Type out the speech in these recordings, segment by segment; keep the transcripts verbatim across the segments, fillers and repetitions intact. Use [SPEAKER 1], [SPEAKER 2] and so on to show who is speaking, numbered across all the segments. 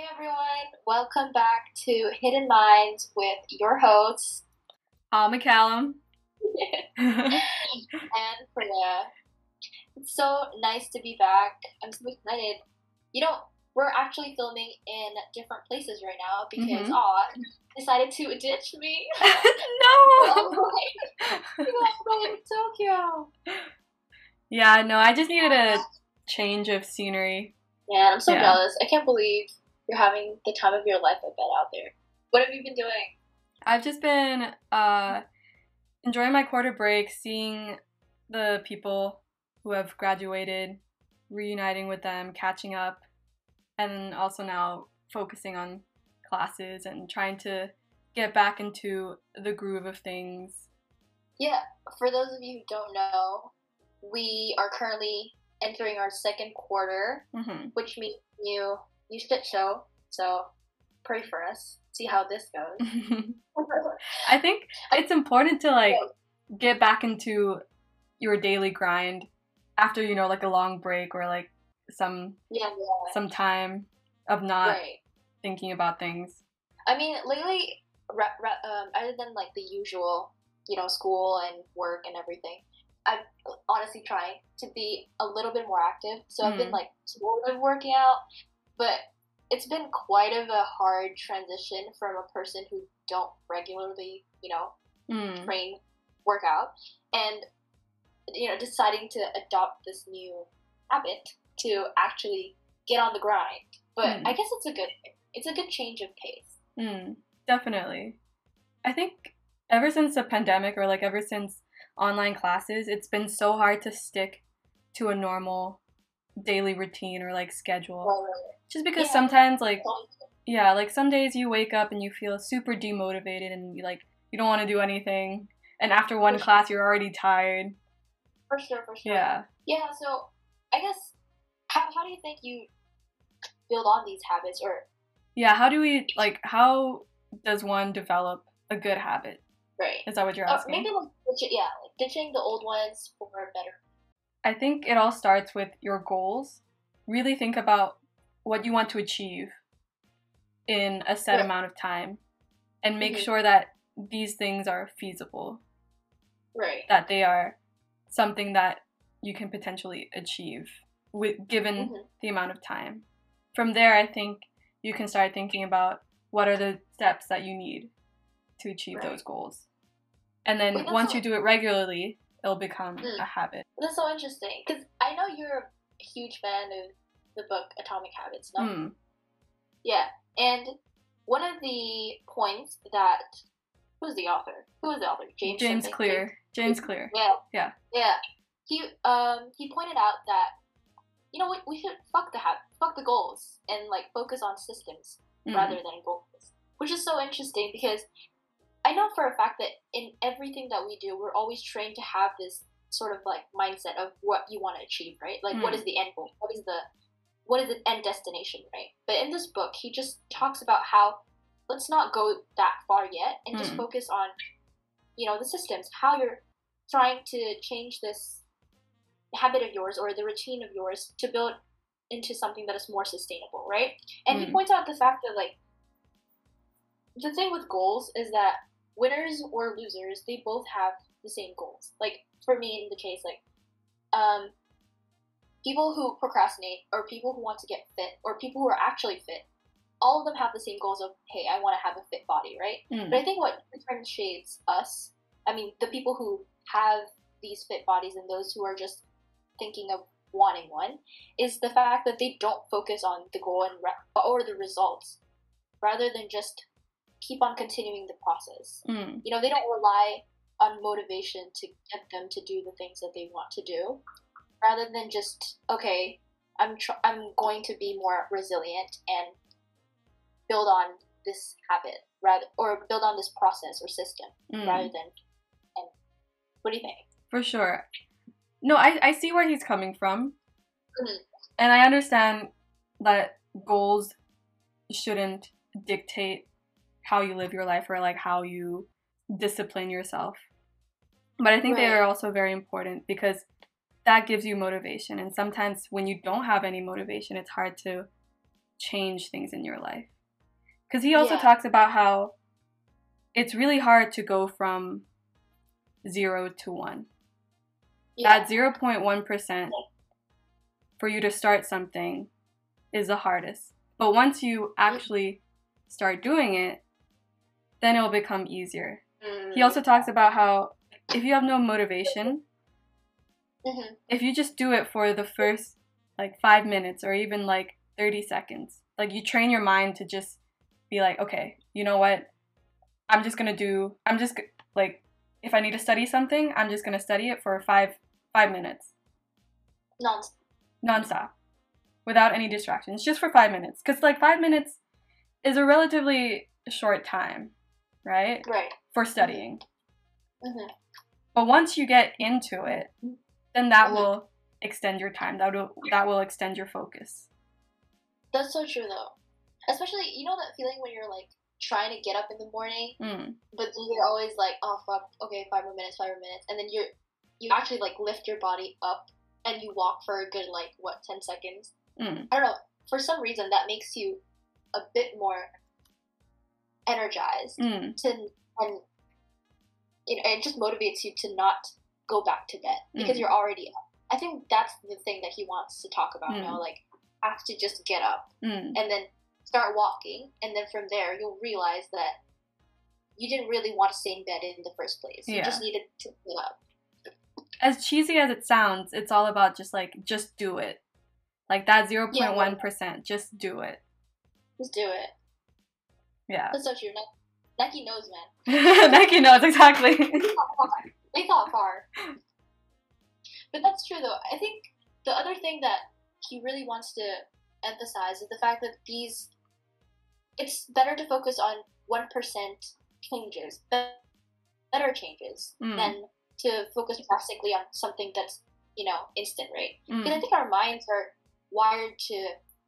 [SPEAKER 1] Hey everyone, welcome back to Hidden Minds with your hosts,
[SPEAKER 2] Paul McCallum.
[SPEAKER 1] and Freya. It's so nice to be back. I'm so excited. You know, we're actually filming in different places right now because
[SPEAKER 2] Mhm.
[SPEAKER 1] Aw decided to ditch me.
[SPEAKER 2] No!
[SPEAKER 1] We all going to Tokyo.
[SPEAKER 2] Yeah, no, I just needed a change of scenery.
[SPEAKER 1] Man, I'm so
[SPEAKER 2] Yeah.
[SPEAKER 1] jealous. I can't believe you're having the time of your life, I bet, out there. What have you been doing?
[SPEAKER 2] I've just been uh, enjoying my quarter break, seeing the people who have graduated, reuniting with them, catching up, and also now focusing on classes and trying to get back into the groove of things.
[SPEAKER 1] Yeah, for those of you who don't know, we are currently entering our second quarter,
[SPEAKER 2] Mm-hmm.
[SPEAKER 1] which means new new shit show. So pray for us. See how this goes.
[SPEAKER 2] I think it's important to like get back into your daily grind after, you know, like a long break or like some
[SPEAKER 1] yeah, yeah.
[SPEAKER 2] some time of not
[SPEAKER 1] Right.
[SPEAKER 2] thinking about things.
[SPEAKER 1] I mean, lately, ra- ra- um, other than like the usual, you know, school and work and everything, I'm honestly trying to be a little bit more active. So I've been
[SPEAKER 2] Mm.
[SPEAKER 1] like sort of working out, but it's been quite of a hard transition from a person who don't regularly, you know,
[SPEAKER 2] Mm.
[SPEAKER 1] train, work out, and you know, deciding to adopt this new habit to actually get on the grind. But
[SPEAKER 2] Mm.
[SPEAKER 1] I guess it's a good thing. It's a good change of pace.
[SPEAKER 2] Mm. Definitely. I think ever since the pandemic or like ever since online classes, it's been so hard to stick to a normal daily routine or like schedule.
[SPEAKER 1] Right.
[SPEAKER 2] Just because
[SPEAKER 1] Yeah.
[SPEAKER 2] sometimes like yeah, like some days you wake up and you feel super demotivated and you like you don't want to do anything, and after one
[SPEAKER 1] For
[SPEAKER 2] class you're already tired.
[SPEAKER 1] For sure, for sure.
[SPEAKER 2] Yeah.
[SPEAKER 1] Yeah, so I guess how how do you think you build on these habits or
[SPEAKER 2] Yeah, how do we like how does one develop a good habit?
[SPEAKER 1] right?
[SPEAKER 2] Is that what you're
[SPEAKER 1] Or
[SPEAKER 2] asking?
[SPEAKER 1] maybe like ditch, yeah, like ditching the old ones for better.
[SPEAKER 2] I think it all starts with your goals. Really think about what you want to achieve in a set
[SPEAKER 1] Right.
[SPEAKER 2] amount of time and make
[SPEAKER 1] Mhm.
[SPEAKER 2] sure that these things are feasible,
[SPEAKER 1] Right.
[SPEAKER 2] that they are something that you can potentially achieve with given
[SPEAKER 1] Mhm.
[SPEAKER 2] the amount of time. From there, I think you can start thinking about what are the steps that you need to achieve
[SPEAKER 1] Right.
[SPEAKER 2] those goals. And then
[SPEAKER 1] Wait, that's
[SPEAKER 2] once
[SPEAKER 1] so-
[SPEAKER 2] you do it regularly, it'll become
[SPEAKER 1] Mm.
[SPEAKER 2] a habit.
[SPEAKER 1] That's so interesting because I know you're a huge fan of the book Atomic Habits, no?
[SPEAKER 2] Mm.
[SPEAKER 1] Yeah, and one of the points that who's the author? Who is the author? James.
[SPEAKER 2] James
[SPEAKER 1] something?
[SPEAKER 2] Clear. James Clear.
[SPEAKER 1] Yeah.
[SPEAKER 2] Yeah.
[SPEAKER 1] Yeah. He um he pointed out that you know we, we should fuck the ha- fuck the goals and like focus on systems
[SPEAKER 2] Mm.
[SPEAKER 1] rather than goals, which is so interesting because I know for a fact that in everything that we do, we're always trained to have this sort of like mindset of what you want to achieve, right? Like what
[SPEAKER 2] Mm.
[SPEAKER 1] is the end goal? What is the what is the end destination, right? But in this book, he just talks about how let's not go that far yet and just
[SPEAKER 2] Mm.
[SPEAKER 1] focus on, you know, the systems, how you're trying to change this habit of yours or the routine of yours to build into something that is more sustainable, right? And he
[SPEAKER 2] Mm.
[SPEAKER 1] points out the fact that like the thing with goals is that winners or losers, they both have the same goals. Like for me in the case, like um people who procrastinate or people who want to get fit or people who are actually fit, all of them have the same goals of, hey, I want to have a fit body, right?
[SPEAKER 2] Mm.
[SPEAKER 1] But I think what differentiates us, I mean, the people who have these fit bodies and those who are just thinking of wanting one, is the fact that they don't focus on the goal and re- or the results, rather than just keep on continuing the process.
[SPEAKER 2] Mm.
[SPEAKER 1] You know, they don't rely on motivation to get them to do the things that they want to do, rather than just, okay, I'm tr- I'm going to be more resilient and build on this habit rather or build on this process or system
[SPEAKER 2] Mm.
[SPEAKER 1] rather than and what do you think?
[SPEAKER 2] For sure. No, I, I see where he's coming from.
[SPEAKER 1] Mhm.
[SPEAKER 2] And I understand that goals shouldn't dictate how you live your life or like how you discipline yourself. But I think they
[SPEAKER 1] Right.
[SPEAKER 2] are also very important because that gives you motivation. And sometimes when you don't have any motivation, it's hard to change things in your life. Because he also
[SPEAKER 1] Yeah.
[SPEAKER 2] talks about how it's really hard to go from zero to one.
[SPEAKER 1] Yeah.
[SPEAKER 2] That zero point one percent for you to start something is the hardest. But once you actually start doing it, then it'll become easier.
[SPEAKER 1] Mm.
[SPEAKER 2] He also talks about how if you have no motivation,
[SPEAKER 1] Mhm.
[SPEAKER 2] if you just do it for the first like five minutes or even like thirty seconds, like you train your mind to just be like, okay, you know what? I'm just gonna do, I'm just g- like, if I need to study something, I'm just gonna study it for five, five minutes,
[SPEAKER 1] Nonsense.
[SPEAKER 2] nonstop, without any distractions, just for five minutes. Cause like five minutes is a relatively short time, right?
[SPEAKER 1] Right.
[SPEAKER 2] For studying.
[SPEAKER 1] Mhm.
[SPEAKER 2] But once you get into it, then that
[SPEAKER 1] Mhm.
[SPEAKER 2] will extend your time. That will that will extend your focus.
[SPEAKER 1] That's so true though. Especially, you know that feeling when you're like trying to get up in the morning,
[SPEAKER 2] Mm.
[SPEAKER 1] but then you're always like, oh fuck, okay, five more minutes, five more minutes, and then you're you actually like lift your body up and you walk for a good like what ten seconds.
[SPEAKER 2] Mm.
[SPEAKER 1] I don't know. For some reason, that makes you a bit more energized
[SPEAKER 2] Mm.
[SPEAKER 1] to and you know it just motivates you to not go back to bed because
[SPEAKER 2] Mm.
[SPEAKER 1] you're already up. I think that's the thing that he wants to talk about. You
[SPEAKER 2] Mm.
[SPEAKER 1] know, like have to just get up
[SPEAKER 2] Mm.
[SPEAKER 1] and then start walking, and then from there you'll realize that you didn't really want to stay in bed in the first place. You
[SPEAKER 2] Yeah.
[SPEAKER 1] just needed to get up.
[SPEAKER 2] As cheesy as it sounds, it's all about just like just do it. Like that zero point one percent, just do it.
[SPEAKER 1] Just do it.
[SPEAKER 2] Yeah.
[SPEAKER 1] That's so true. Ni- Nike knows, man.
[SPEAKER 2] Nike knows exactly.
[SPEAKER 1] They thought far. They thought far. But that's true, though. I think the other thing that he really wants to emphasize is the fact that these, it's better to focus on one percent changes, be- better changes,
[SPEAKER 2] Mm.
[SPEAKER 1] than to focus drastically on something that's, you know, instant, right?
[SPEAKER 2] Mm.
[SPEAKER 1] Because I think our minds are wired to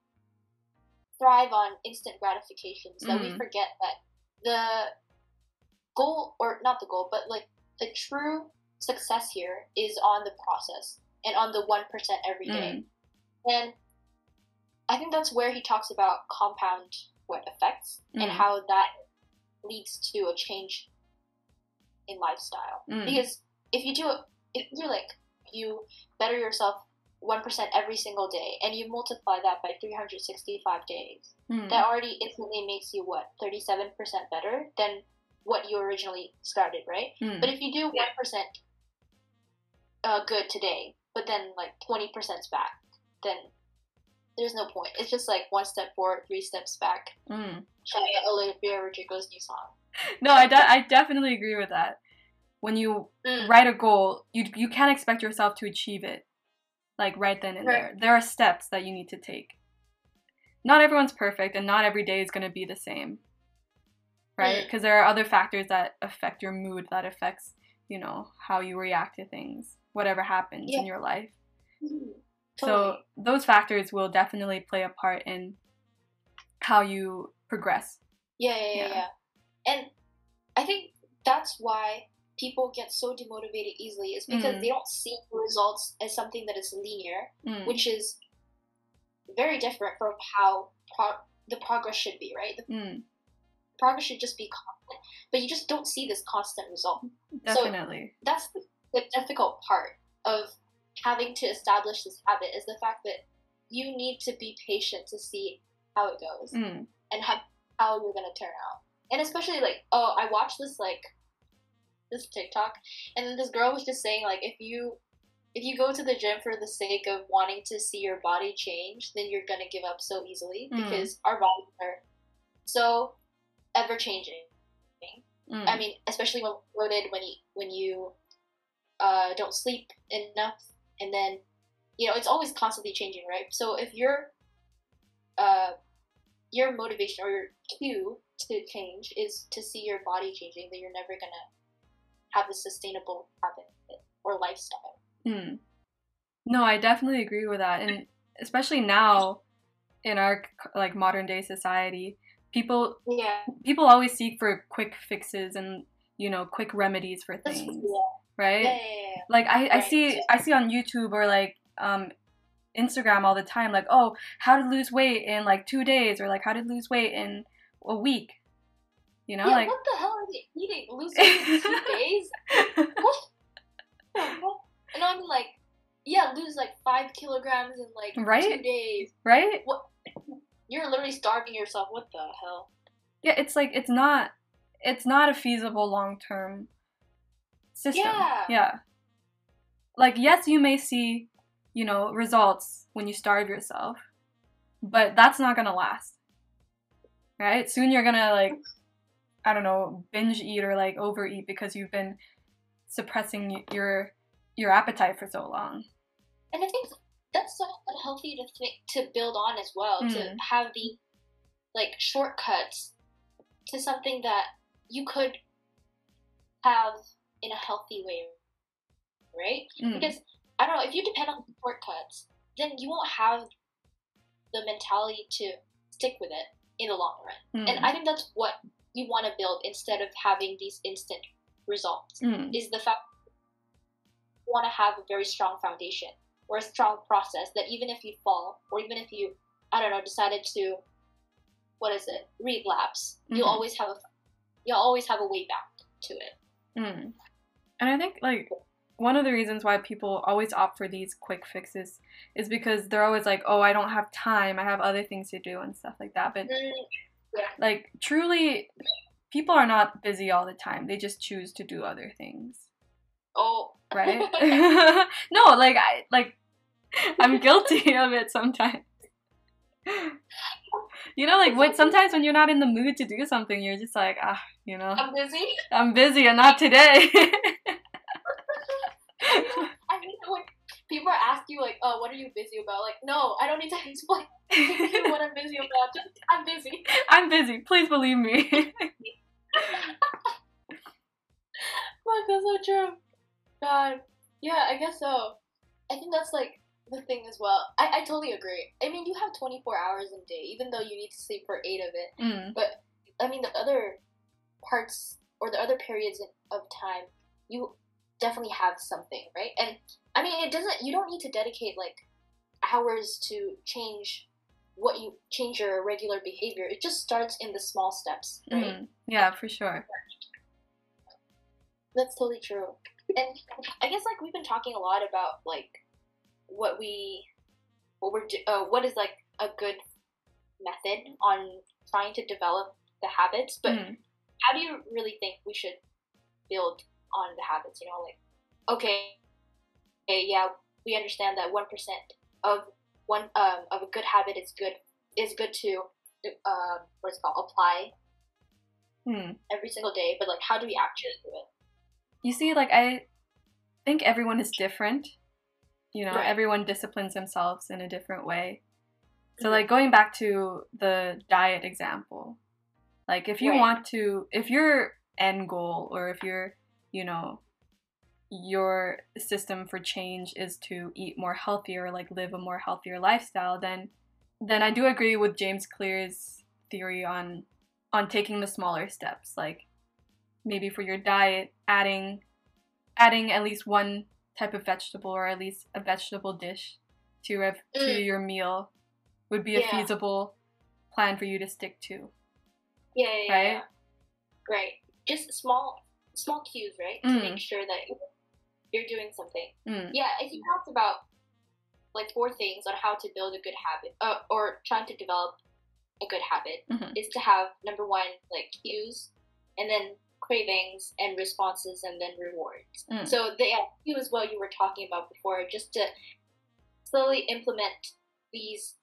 [SPEAKER 1] thrive on instant gratifications, that we
[SPEAKER 2] Mm.
[SPEAKER 1] forget that the goal, or not the goal, but like the true success here is on the process and on the one percent every day.
[SPEAKER 2] Mm.
[SPEAKER 1] And I think that's where he talks about compound what effects and
[SPEAKER 2] Mm.
[SPEAKER 1] how that leads to a change in lifestyle.
[SPEAKER 2] Mm.
[SPEAKER 1] Because if you do it, if you're like, you better yourself one percent every single day and you multiply that by three hundred sixty-five days,
[SPEAKER 2] Mm.
[SPEAKER 1] that already instantly makes you what, thirty-seven percent better than what you originally started, right?
[SPEAKER 2] Mm.
[SPEAKER 1] But if you do one percent uh, good today, but then like twenty percent's back, then there's no point. It's just like one step forward, three steps back.
[SPEAKER 2] Mm.
[SPEAKER 1] Shout out Olivia Rodrigo's new song.
[SPEAKER 2] No, I, de- I definitely agree with that. When you
[SPEAKER 1] Mm.
[SPEAKER 2] write a goal, you you can't expect yourself to achieve it, like right then and
[SPEAKER 1] Right.
[SPEAKER 2] there. There are steps that you need to take. Not everyone's perfect, and not every day is going to be the same, right?
[SPEAKER 1] Mm.
[SPEAKER 2] Because there are other factors that affect your mood, that affects, you know, how you react to things, whatever happens
[SPEAKER 1] Yeah.
[SPEAKER 2] in your life.
[SPEAKER 1] Mm.
[SPEAKER 2] So
[SPEAKER 1] Totally.
[SPEAKER 2] those factors will definitely play a part in how you progress.
[SPEAKER 1] Yeah, yeah, yeah,
[SPEAKER 2] Yeah.
[SPEAKER 1] yeah. And I think that's why people get so demotivated easily, is because
[SPEAKER 2] Mm.
[SPEAKER 1] they don't see results as something that is linear,
[SPEAKER 2] Mm.
[SPEAKER 1] which is very different from how pro- the progress should be, right? The
[SPEAKER 2] Mm.
[SPEAKER 1] progress should just be constant, but you just don't see this constant result.
[SPEAKER 2] Definitely.
[SPEAKER 1] That's the, the difficult part of having to establish this habit, is the fact that you need to be patient to see how it goes
[SPEAKER 2] Mm.
[SPEAKER 1] and how, how you're gonna turn out. And especially like, oh, I watched this like this TikTok, and then this girl was just saying like, if you if you go to the gym for the sake of wanting to see your body change, then you're gonna give up so easily,
[SPEAKER 2] Mm.
[SPEAKER 1] because our bodies are so ever changing.
[SPEAKER 2] Mm.
[SPEAKER 1] I mean, especially when loaded, when you when you uh, don't sleep enough, and then you know it's always constantly changing, right? So if your uh, your motivation or your cue to change is to see your body changing, then you're never gonna have a sustainable habit or lifestyle.
[SPEAKER 2] Mm. No, I definitely agree with that, and especially now in our like modern day society, people
[SPEAKER 1] Yeah,
[SPEAKER 2] people always seek for quick fixes and, you know, quick remedies for
[SPEAKER 1] that's
[SPEAKER 2] things,
[SPEAKER 1] yeah,
[SPEAKER 2] right?
[SPEAKER 1] yeah, yeah, yeah.
[SPEAKER 2] Like I, I
[SPEAKER 1] Right.
[SPEAKER 2] see I see on YouTube or like um Instagram all the time, like, oh, how to lose weight in like two days, or like how to lose weight in a week. You know,
[SPEAKER 1] yeah,
[SPEAKER 2] like
[SPEAKER 1] what the hell are they eating? Lose weight in two days? What? And I'm like, yeah, lose like five kilograms in like
[SPEAKER 2] right?
[SPEAKER 1] two days.
[SPEAKER 2] Right?
[SPEAKER 1] What? You're literally starving yourself. What the hell?
[SPEAKER 2] Yeah, it's like it's not it's not a feasible long term system.
[SPEAKER 1] Yeah.
[SPEAKER 2] Yeah. Like, yes, you may see, you know, results when you starve yourself, but that's not gonna last. Right? Soon you're gonna like, I don't know, binge eat or like overeat because you've been suppressing your your appetite for so long.
[SPEAKER 1] And I think that's so unhealthy to think to build on as well, mm. to have the like shortcuts to something that you could have in a healthy way, right? Mm. Because I don't know, if you depend on shortcuts, then you won't have the mentality to stick with it in the long run. Mm. And I think that's what you want to build instead of having these instant results. Mm. Is the fact you want to have a very strong foundation or a strong process that even if you fall or even if you, I don't know, decided to, what is it, relapse, mm-hmm. you'll always have a, you'll always have a way back to it.
[SPEAKER 2] Mm. And I think like one of the reasons why people always opt for these quick fixes is because they're always like, oh, I don't have time, I have other things to do and stuff like that. But mm. yeah. like truly, people are not busy all the time. They just choose to do other things.
[SPEAKER 1] Oh.
[SPEAKER 2] Right? No, like I like I'm guilty of it sometimes. You know, like what sometimes when you're not in the mood to do something, you're just like, ah, you know.
[SPEAKER 1] I'm busy.
[SPEAKER 2] I'm busy and not today.
[SPEAKER 1] I mean, when people ask you like, oh, what are you busy about? Like, no, I don't need to explain what I'm busy about. Just, I'm busy.
[SPEAKER 2] I'm busy. Please believe me.
[SPEAKER 1] Fuck, that's so true. God. Yeah, I guess so. I think that's like the thing as well. I, I totally agree. I mean, you have twenty-four hours in a day, even though you need to sleep for eight of it. Mm. But, I mean, the other parts or the other periods of time, you definitely have something, right? And, I mean, it doesn't, you don't need to dedicate, like, hours to change what you, change your regular behavior. It just starts in the small steps, right? Mm.
[SPEAKER 2] Yeah, for sure.
[SPEAKER 1] That's totally true. And I guess, like, we've been talking a lot about, like, what we, what we're, uh, what is, like, a good method on trying to develop the habits, but mm. how do you really think we should build on the habits, you know, like, okay, okay, yeah, we understand that one percent of one, um, of a good habit is good, is good to, um, what's it called, apply mm. every single day, but, like, how do we actually do it?
[SPEAKER 2] You see, like, I think everyone is different. You know, right. Everyone disciplines themselves in a different way. So, mm-hmm. like, going back to the diet example, like, if you right. want to, if your end goal or if your, you know, your system for change is to eat more healthier, like, live a more healthier lifestyle, then, then I do agree with James Clear's theory on, on taking the smaller steps, like, maybe for your diet, adding adding at least one type of vegetable or at least a vegetable dish to a, mm. to your meal would be a yeah. feasible plan for you to stick to.
[SPEAKER 1] Yeah, yeah,
[SPEAKER 2] right?
[SPEAKER 1] yeah. Right. Just small small cues, right? Mm. To make sure that you're doing something. Mm. Yeah, I think you talked about like four things on how to build a good habit, uh, or trying to develop a good habit mm-hmm. is to have, number one, like cues, and then cravings and responses, and then rewards. Mm. So the cue is what you were talking about before, just to slowly implement these,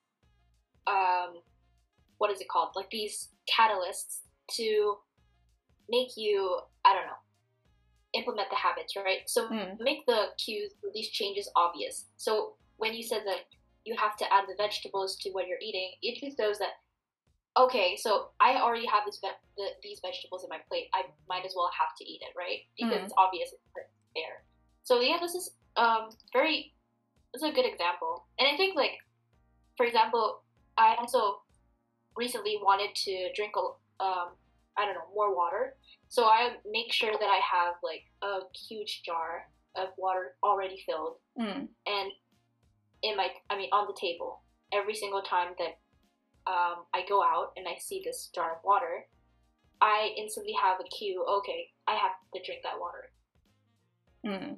[SPEAKER 1] um, what is it called? Like these catalysts to make you, I don't know, implement the habits, right? So mm. make the cues, these changes obvious. So when you said that you have to add the vegetables to what you're eating, it just shows that, okay, so I already have this ve- the, these vegetables in my plate. I might as well have to eat it, right? Because mm. it's obvious it's there. So yeah, this is um very, this is a good example. And I think, like, for example, I also recently wanted to drink a, um I don't know, more water. So I make sure that I have like a huge jar of water already filled, mm. and in my, I mean, on the table every single time that um, I go out and I see this jar of water, I instantly have a cue. Okay, I have to drink that water.
[SPEAKER 2] Mm.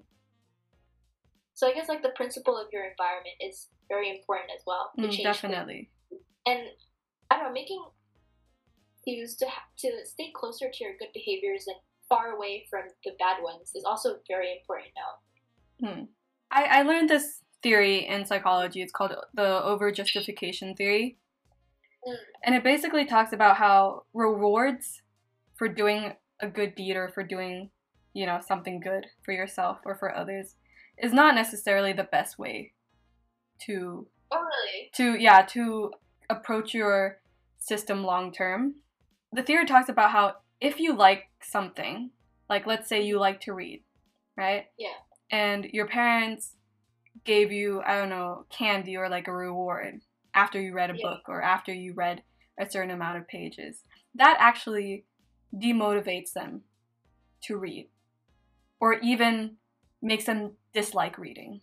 [SPEAKER 1] So I guess like the principle of your environment is very important as well. To
[SPEAKER 2] Mm,
[SPEAKER 1] change
[SPEAKER 2] definitely.
[SPEAKER 1] things. And I don't know, making cues to ha- to stay closer to your good behaviors and far away from the bad ones is also very important now.
[SPEAKER 2] Hmm. I, I learned this theory in psychology. It's called the over-justification theory.
[SPEAKER 1] Mm.
[SPEAKER 2] And it basically talks about how rewards for doing a good deed or for doing, you know, something good for yourself or for others is not necessarily the best way to
[SPEAKER 1] Oh, really?
[SPEAKER 2] to yeah, to approach your system long term. The theory talks about how if you like something, like let's say you like to read, right?
[SPEAKER 1] Yeah.
[SPEAKER 2] And your parents gave you, I don't know, candy or like a reward after you read a
[SPEAKER 1] Yeah.
[SPEAKER 2] book or after you read a certain amount of pages. That actually demotivates them to read or even makes them dislike reading.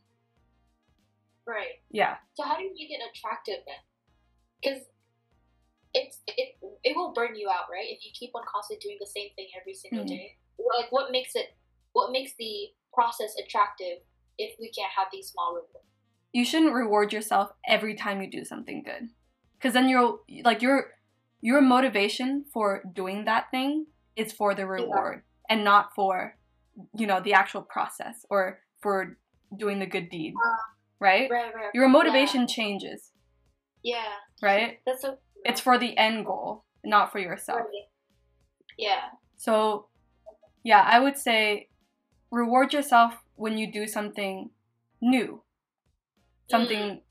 [SPEAKER 1] Right.
[SPEAKER 2] Yeah.
[SPEAKER 1] So how do you make it attractive then? Because it's it it will burn you out, right? If you keep on constantly doing the same thing every single
[SPEAKER 2] Mhm.
[SPEAKER 1] day. Like what makes it what makes the process attractive if we can't have these small rewards?
[SPEAKER 2] You shouldn't reward yourself every time you do something good. Cuz then you'll like your your motivation for doing that thing is for the reward yeah. and not for, you know, the actual process or for doing the good deed.
[SPEAKER 1] Uh,
[SPEAKER 2] right?
[SPEAKER 1] Right, right.
[SPEAKER 2] Your motivation
[SPEAKER 1] yeah.
[SPEAKER 2] changes.
[SPEAKER 1] Yeah.
[SPEAKER 2] Right?
[SPEAKER 1] That's so
[SPEAKER 2] It's for the end goal, not for yourself.
[SPEAKER 1] Right. Yeah.
[SPEAKER 2] So, yeah, I would say reward yourself when you do something new. Something mm.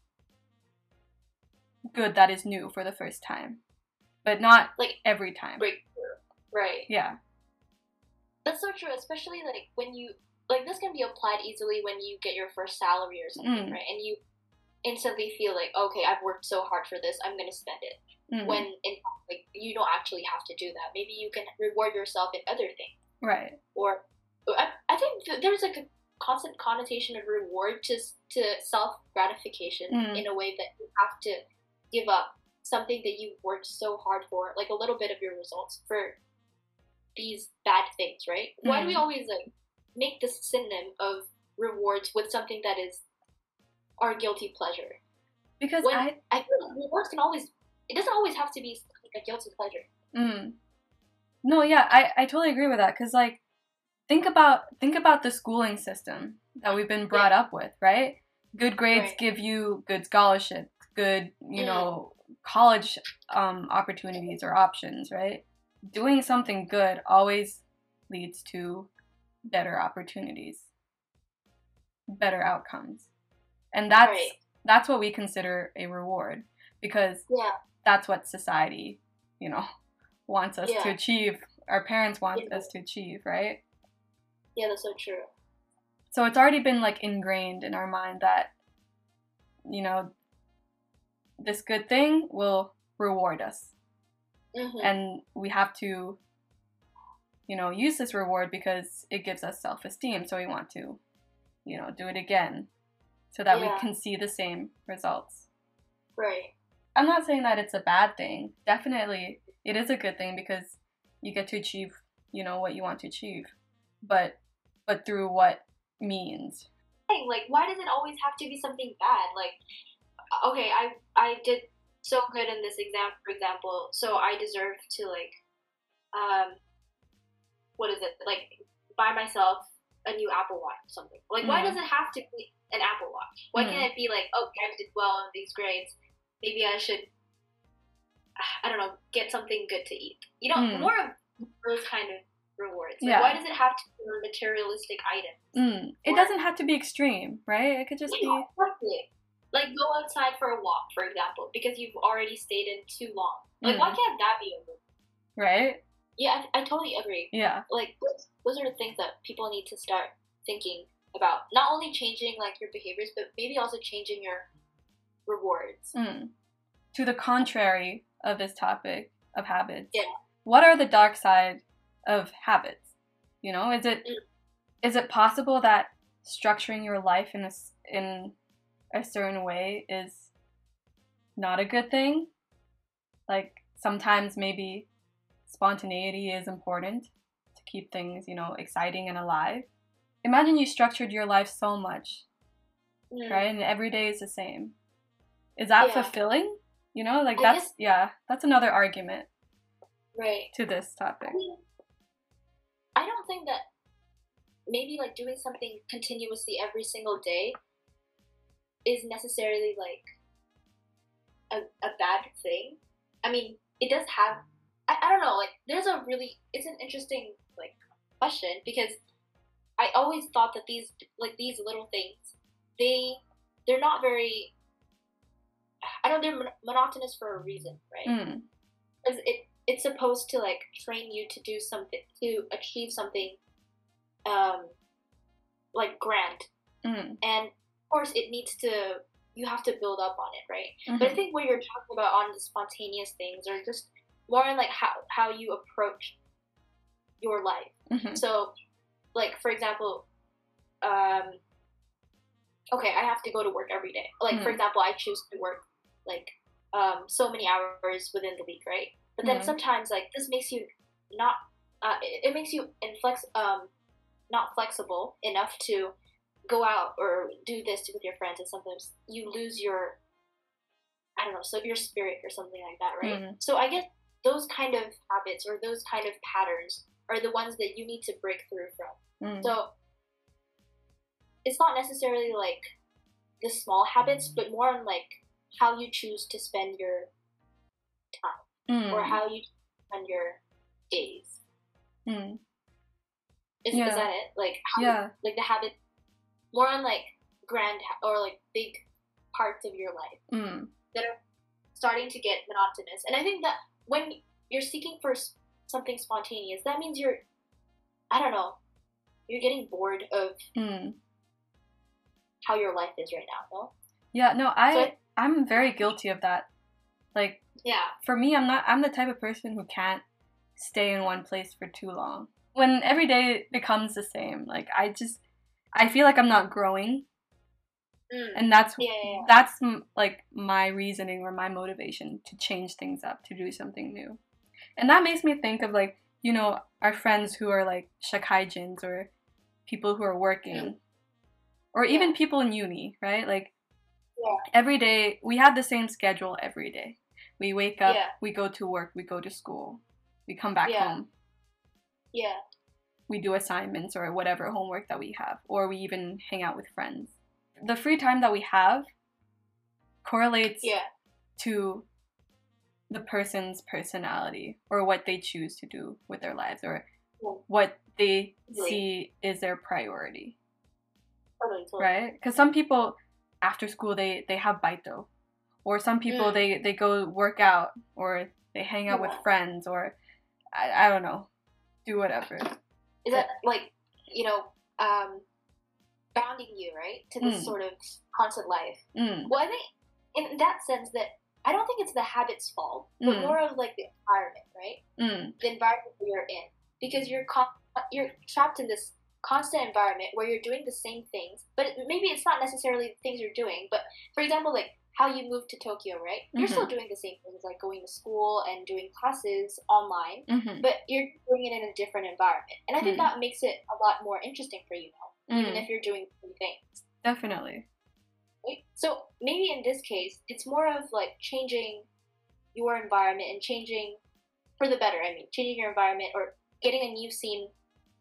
[SPEAKER 2] good that is new for the first time. But not
[SPEAKER 1] like
[SPEAKER 2] every time.
[SPEAKER 1] Breakthrough. Right.
[SPEAKER 2] Yeah.
[SPEAKER 1] That's so true, especially like when you like this can be applied easily when you get your first salary or something, mm. right? And you instantly feel like, okay, I've worked so hard for this, I'm gonna spend it. Mm-hmm. When in like you don't actually have to do that. Maybe you can reward yourself in other things.
[SPEAKER 2] Right.
[SPEAKER 1] Or I, I think th- there's like a constant connotation of reward to to self gratification mm. in a way that you have to give up something that you worked so hard for, like a little bit of your results for these bad things, right? Mm. Why do we always like make this synonym of rewards with something that is our guilty pleasure?
[SPEAKER 2] Because
[SPEAKER 1] when
[SPEAKER 2] I
[SPEAKER 1] I feel like rewards can always it doesn't always have to be like a guilty pleasure.
[SPEAKER 2] Mm. No, yeah, I, I totally agree with that. Cause like, think about think about the schooling system that we've been brought yeah. up with, right? Good grades right. give you good scholarships, good you mm. know college um, opportunities or options, right? Doing something good always leads to better opportunities, better outcomes, and that's
[SPEAKER 1] right.
[SPEAKER 2] that's what we consider a reward because
[SPEAKER 1] yeah.
[SPEAKER 2] that's what society, you know, wants us
[SPEAKER 1] yeah.
[SPEAKER 2] to achieve. Our parents want
[SPEAKER 1] yeah.
[SPEAKER 2] us to achieve, right?
[SPEAKER 1] Yeah, that's so true.
[SPEAKER 2] So it's already been like ingrained in our mind that, you know, this good thing will reward us.
[SPEAKER 1] Mm-hmm.
[SPEAKER 2] And we have to, you know, use this reward because it gives us self-esteem. So we want to, you know, do it again so that
[SPEAKER 1] yeah.
[SPEAKER 2] we can see the same results.
[SPEAKER 1] Right.
[SPEAKER 2] I'm not saying that it's a bad thing. Definitely, it is a good thing because you get to achieve, you know, what you want to achieve. But, but through what means?
[SPEAKER 1] Like, why does it always have to be something bad? Like, okay, I I did so good in this exam, for example, so I deserve to like, um, what is it? Like, buy myself a new Apple Watch or something. Like, mm-hmm. why does it have to be an Apple Watch? Why mm-hmm. can't it be like, oh, I did well in these grades, maybe I should, I don't know, get something good to eat. You know, mm. more of those kind of rewards. Like,
[SPEAKER 2] yeah.
[SPEAKER 1] why does it have to be a materialistic item?
[SPEAKER 2] Mm. It or, doesn't have to be extreme, right? It could just
[SPEAKER 1] yeah,
[SPEAKER 2] be...
[SPEAKER 1] Exactly. Like, go outside for a walk, for example, because you've already stayed in too long. Like, mm. why can't that be a reward?
[SPEAKER 2] Right?
[SPEAKER 1] Yeah, I, I totally agree.
[SPEAKER 2] Yeah.
[SPEAKER 1] Like, those, those are the things that people need to start thinking about. Not only changing, like, your behaviors, but maybe also changing your rewards.
[SPEAKER 2] Mm. To the contrary of this topic of habits,
[SPEAKER 1] yeah.
[SPEAKER 2] what are the dark side of habits? You know, is it mm. is it possible that structuring your life in a, in a certain way is not a good thing. Like, sometimes maybe spontaneity is important to keep things, you know, exciting and alive. Imagine you structured your life so much, mm. right? And every day is the same. Is that yeah. fulfilling? You know, like I that's, guess, yeah, that's another argument.
[SPEAKER 1] Right.
[SPEAKER 2] To this topic.
[SPEAKER 1] I mean, I don't think that maybe like doing something continuously every single day is necessarily like a, a bad thing. I mean, it does have, I, I don't know, like there's a really, it's an interesting like question because I always thought that these, like these little things, they, they're not very, I don't, they're mon- monotonous for a reason, right? Mm. Because it, it's supposed to like train you to do something, to achieve something um, like grand. Mm. And of course it needs to, you have to build up on it, right? Mm-hmm. But I think what you're talking about on the spontaneous things are just more in like how, how you approach your life. Mm-hmm. So like, for example, um, okay, I have to go to work every day. Like, mm-hmm. for example, I choose to work like um, so many hours within the week, right? But then mm-hmm. sometimes like this makes you not, uh, it, it makes you inflex, um, not flexible enough to go out or do this with your friends, and sometimes you lose your, I don't know, so your spirit or something like that, right? Mm-hmm. So I guess those kind of habits or those kind of patterns are the ones that you need to break through from. Mm-hmm. So it's not necessarily like the small habits, but more on like how you choose to spend your time mm. or how you spend your days. Mm. Is, yeah. is that it? Like how, yeah. like the habit, more on like grand or like big parts of your life mm. that are starting to get monotonous. And I think that when you're seeking for something spontaneous, that means you're, I don't know, you're getting bored of mm. how your life is right now, no?
[SPEAKER 2] Yeah, no, I, so I I'm very guilty of that. Like,
[SPEAKER 1] yeah.
[SPEAKER 2] For me, I'm not, I'm the type of person who can't stay in one place for too long. When every day becomes the same, like, I just, I feel like I'm not growing. Mm. And that's, yeah, yeah, yeah. that's, like, my reasoning or my motivation to change things up, to do something new. And that makes me think of, like, you know, our friends who are, like, shakaijins or people who are working. Mm. Or yeah. even people in uni, right? Like, yeah. every day, we have the same schedule every day. We wake up, yeah. we go to work, we go to school, we come back
[SPEAKER 1] yeah.
[SPEAKER 2] home.
[SPEAKER 1] Yeah.
[SPEAKER 2] We do assignments or whatever homework that we have, or we even hang out with friends. The free time that we have correlates
[SPEAKER 1] yeah.
[SPEAKER 2] to the person's personality or what they choose to do with their lives or yeah. what they really? see is their priority.
[SPEAKER 1] Totally, totally.
[SPEAKER 2] Right? Because some people, after school, they, they have baito. Or some people, mm. they, they go work out. Or they hang out yeah. with friends. Or, I, I don't know, do whatever.
[SPEAKER 1] Is that, like, you know, um, bounding you, right? To this mm. sort of constant life. Mm. Well, I think, in that sense, that I don't think it's the habit's fault. But mm. more of, like, the environment, right?
[SPEAKER 2] Mm.
[SPEAKER 1] The environment that you're in. Because you're con- you're trapped in this constant environment where you're doing the same things, but maybe it's not necessarily the things you're doing, but for example, like how you moved to Tokyo, right? Mm-hmm. You're still doing the same things, like going to school and doing classes online, mm-hmm. but you're doing it in a different environment. And I think mm-hmm. that makes it a lot more interesting for you now, mm-hmm. even if you're doing the same things.
[SPEAKER 2] Definitely.
[SPEAKER 1] Right? So maybe in this case, it's more of like changing your environment and changing for the better, I mean, changing your environment or getting a new scene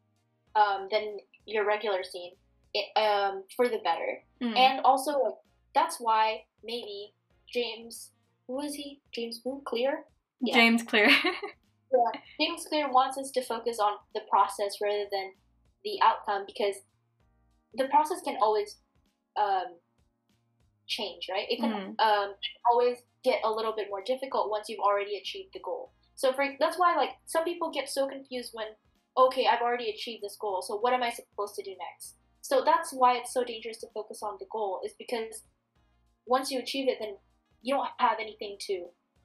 [SPEAKER 1] Um, than your regular scene, it, um, for the better. Mm. And also, like, that's why maybe James, who is he? James who? Clear?
[SPEAKER 2] Yeah. James Clear.
[SPEAKER 1] yeah. James Clear wants us to focus on the process rather than the outcome, because the process can always um, change, right? It can mm. um, always get a little bit more difficult once you've already achieved the goal. So for that's why, like, some people get so confused when, okay, I've already achieved this goal, so what am I supposed to do next? So that's why it's so dangerous to focus on the goal, is because once you achieve it, then you don't have anything to,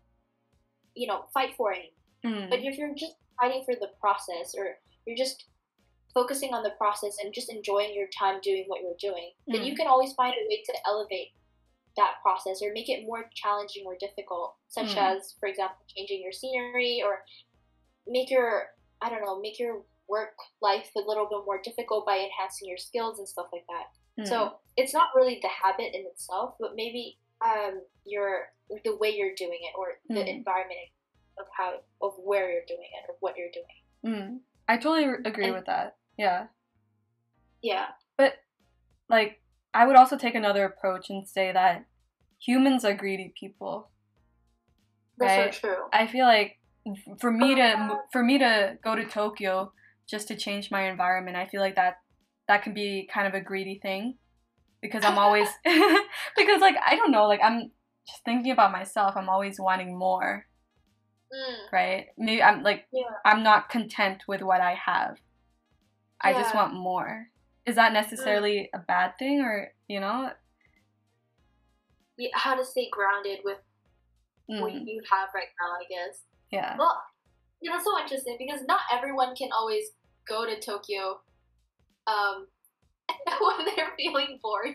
[SPEAKER 1] you know, fight for anymore. Mm. But if you're just fighting for the process, or you're just focusing on the process and just enjoying your time doing what you're doing, mm. then you can always find a way to elevate that process or make it more challenging or difficult, such mm. as, for example, changing your scenery or make your, I don't know, make your work life a little bit more difficult by enhancing your skills and stuff like that. Mm. So it's not really the habit in itself, but maybe um, your the way you're doing it or the mm. environment of how of where you're doing it or what you're doing.
[SPEAKER 2] Mm. I totally agree and, with that. Yeah.
[SPEAKER 1] Yeah.
[SPEAKER 2] But like, I would also take another approach and say that humans are greedy people.
[SPEAKER 1] That's
[SPEAKER 2] right?
[SPEAKER 1] so true.
[SPEAKER 2] I feel like for me to for me to go to Tokyo just to change my environment, I feel like that that can be kind of a greedy thing because I'm always because like I don't know, like I'm just thinking about myself. I'm always wanting more.
[SPEAKER 1] Mm.
[SPEAKER 2] Right? Maybe I'm like
[SPEAKER 1] yeah.
[SPEAKER 2] I'm not content with what I have. I yeah. just want more. Is that necessarily mm. a bad thing, or you know?
[SPEAKER 1] Yeah, how to stay grounded with mm. what you have right now, I guess.
[SPEAKER 2] Yeah.
[SPEAKER 1] Well, yeah, that's so interesting because not everyone can always go to Tokyo um, when they're feeling bored.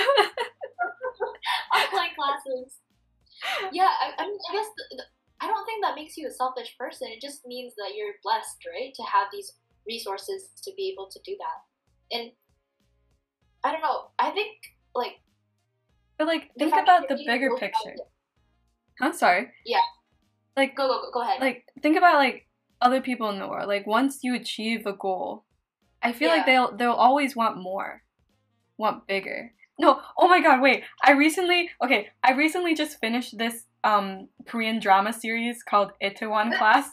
[SPEAKER 1] Online classes. Yeah, I, I mean, I guess the, the, I don't think that makes you a selfish person. It just means that you're blessed, right, to have these resources to be able to do that. And I don't know. I think like.
[SPEAKER 2] But like, think about the bigger picture. I'm sorry.
[SPEAKER 1] Yeah.
[SPEAKER 2] Like
[SPEAKER 1] go go go go ahead.
[SPEAKER 2] Like think about like other people in the world. Like once you achieve a goal, I feel yeah. like they'll they'll always want more, want bigger. No, oh my god, wait. I recently okay. I recently just finished this um Korean drama series called Itaewon Class.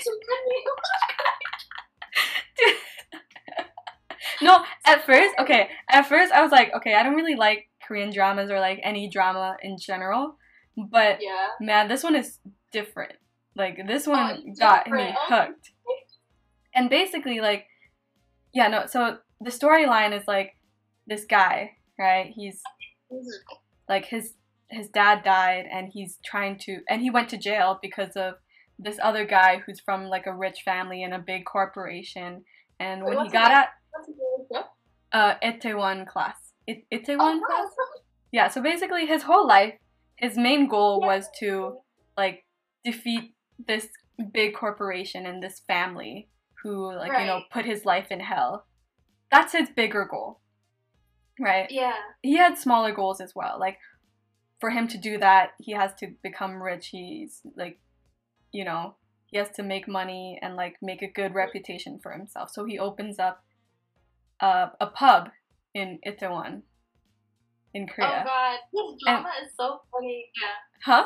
[SPEAKER 2] No, at first, okay, at first I was like, okay, I don't really like Korean dramas or like any drama in general, but
[SPEAKER 1] yeah.
[SPEAKER 2] man, this one is different. Like this one oh, got me hooked. And basically, like, yeah, no, so the storyline is like this guy, right? He's mm-hmm. like his his dad died, and he's trying to, and he went to jail because of this other guy who's from like a rich family in a big corporation. And when Wait, he got at uh Itaewon Class, it Itaewon oh, Class, yeah. So basically, his whole life, his main goal was to like defeat this big corporation and this family who like right. you know put his life in hell. That's his bigger goal, right?
[SPEAKER 1] Yeah.
[SPEAKER 2] He had smaller goals as well. Like for him to do that, he has to become rich. He's like, you know, he has to make money and like make a good reputation for himself. So he opens up a a pub in Itaewon, in Korea.
[SPEAKER 1] Oh god, this drama and, is so funny. Yeah.
[SPEAKER 2] Huh?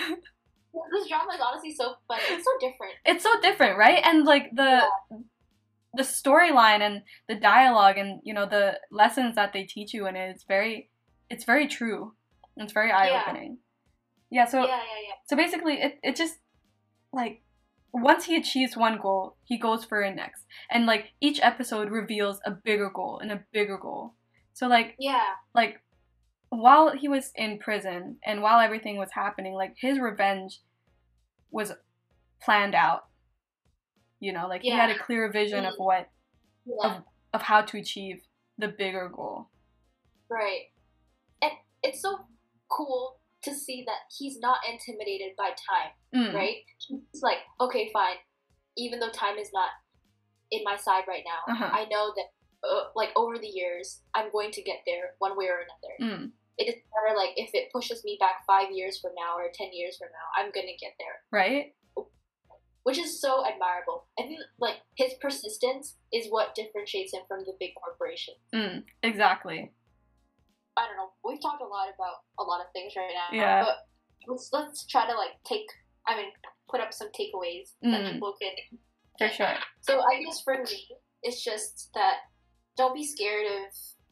[SPEAKER 1] This drama is honestly so funny. It's so different.
[SPEAKER 2] It's so different, right? And like the yeah. the storyline and the dialogue and you know the lessons that they teach you in it, it's very it's very true. It's very eye opening. Yeah. yeah. So
[SPEAKER 1] yeah, yeah, yeah.
[SPEAKER 2] So basically, it it just like once he achieves one goal, he goes for a next, and like each episode reveals a bigger goal and a bigger goal. So like
[SPEAKER 1] yeah,
[SPEAKER 2] like. While he was in prison and while everything was happening, like his revenge was planned out. You know, like yeah. he had a clear vision mm-hmm. of what yeah. of of how to achieve the bigger goal.
[SPEAKER 1] Right. And it's so cool to see that he's not intimidated by time, mm. right? He's like, okay, fine. Even though time is not in my side right now, uh-huh. I know that uh, like over the years, I'm going to get there one way or another. Mm. It doesn't matter, like, if it pushes me back five years from now or ten years from now, I'm gonna get there.
[SPEAKER 2] Right?
[SPEAKER 1] Which is so admirable. I think, like, his persistence is what differentiates him from the big corporation.
[SPEAKER 2] Mm, exactly.
[SPEAKER 1] I don't know. We've talked a lot about a lot of things right now.
[SPEAKER 2] Yeah.
[SPEAKER 1] But let's, let's try to, like, take, I mean, put up some takeaways mm. that people can...
[SPEAKER 2] For sure.
[SPEAKER 1] So I guess for me, it's just that don't be scared of,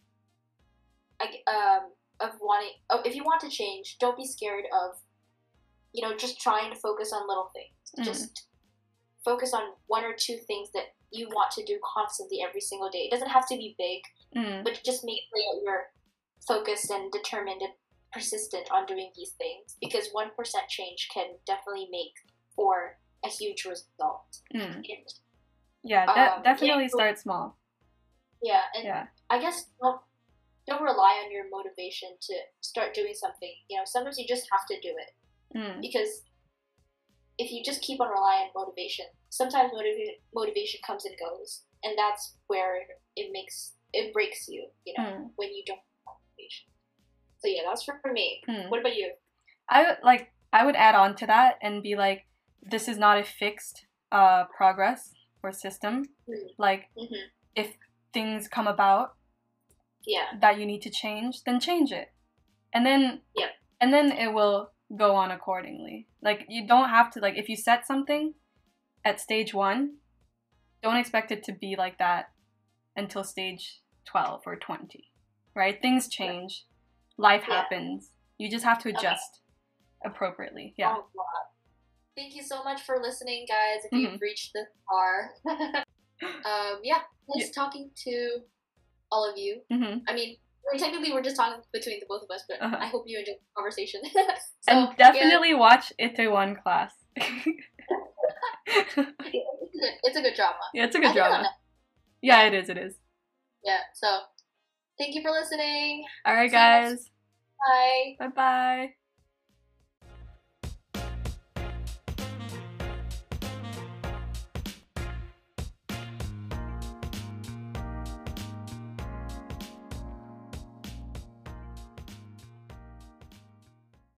[SPEAKER 1] like, um... of wanting, oh, if you want to change, don't be scared of, you know, just trying to focus on little things. Mm. Just focus on one or two things that you want to do constantly every single day. It doesn't have to be big, mm. but just make sure that you're focused and determined and persistent on doing these things, because one percent change can definitely make for a huge result. Mm. And,
[SPEAKER 2] yeah, de- um, definitely yeah, start small.
[SPEAKER 1] Yeah, and
[SPEAKER 2] yeah.
[SPEAKER 1] I guess don't, don't rely on your motivation to start doing something. You know, sometimes you just have to do it.
[SPEAKER 2] Mm.
[SPEAKER 1] Because if you just keep on relying on motivation, sometimes motiva- motivation comes and goes. And that's where it makes, it breaks you, you know,
[SPEAKER 2] Mm.
[SPEAKER 1] when you don't have motivation. So yeah, that's for, for me.
[SPEAKER 2] Mm.
[SPEAKER 1] What about you?
[SPEAKER 2] I would, like, I would add on to that and be like, this is not a fixed uh, progress or system.
[SPEAKER 1] Mm.
[SPEAKER 2] Like,
[SPEAKER 1] Mm-hmm.
[SPEAKER 2] if things come about
[SPEAKER 1] Yeah.
[SPEAKER 2] that you need to change, then change it. And then,
[SPEAKER 1] Yeah.
[SPEAKER 2] and then it will go on accordingly. Like, you don't have to, like, if you set something at stage one, don't expect it to be like that until stage twelve or twenty, right? Things change. Life
[SPEAKER 1] Yeah.
[SPEAKER 2] happens. You just have to
[SPEAKER 1] Okay.
[SPEAKER 2] adjust appropriately. Yeah.
[SPEAKER 1] Oh, God. Thank you so much for listening, guys, if
[SPEAKER 2] Mhm.
[SPEAKER 1] you've reached this far. um, yeah, nice
[SPEAKER 2] Yeah.
[SPEAKER 1] talking to all of you.
[SPEAKER 2] Mm-hmm.
[SPEAKER 1] I mean, I mean, technically we're just talking between the both of us, but
[SPEAKER 2] Uh-huh.
[SPEAKER 1] I hope you enjoyed the conversation. so,
[SPEAKER 2] And definitely watch Itaewon Class.
[SPEAKER 1] yeah, it's, a good, it's a good drama.
[SPEAKER 2] Yeah, it's a
[SPEAKER 1] I
[SPEAKER 2] good
[SPEAKER 1] think it's on
[SPEAKER 2] drama.
[SPEAKER 1] Netflix.
[SPEAKER 2] Yeah, it is, it is.
[SPEAKER 1] Yeah, so thank you for listening.
[SPEAKER 2] Alright,
[SPEAKER 1] See you next-
[SPEAKER 2] guys.
[SPEAKER 1] Bye.
[SPEAKER 2] Bye-bye.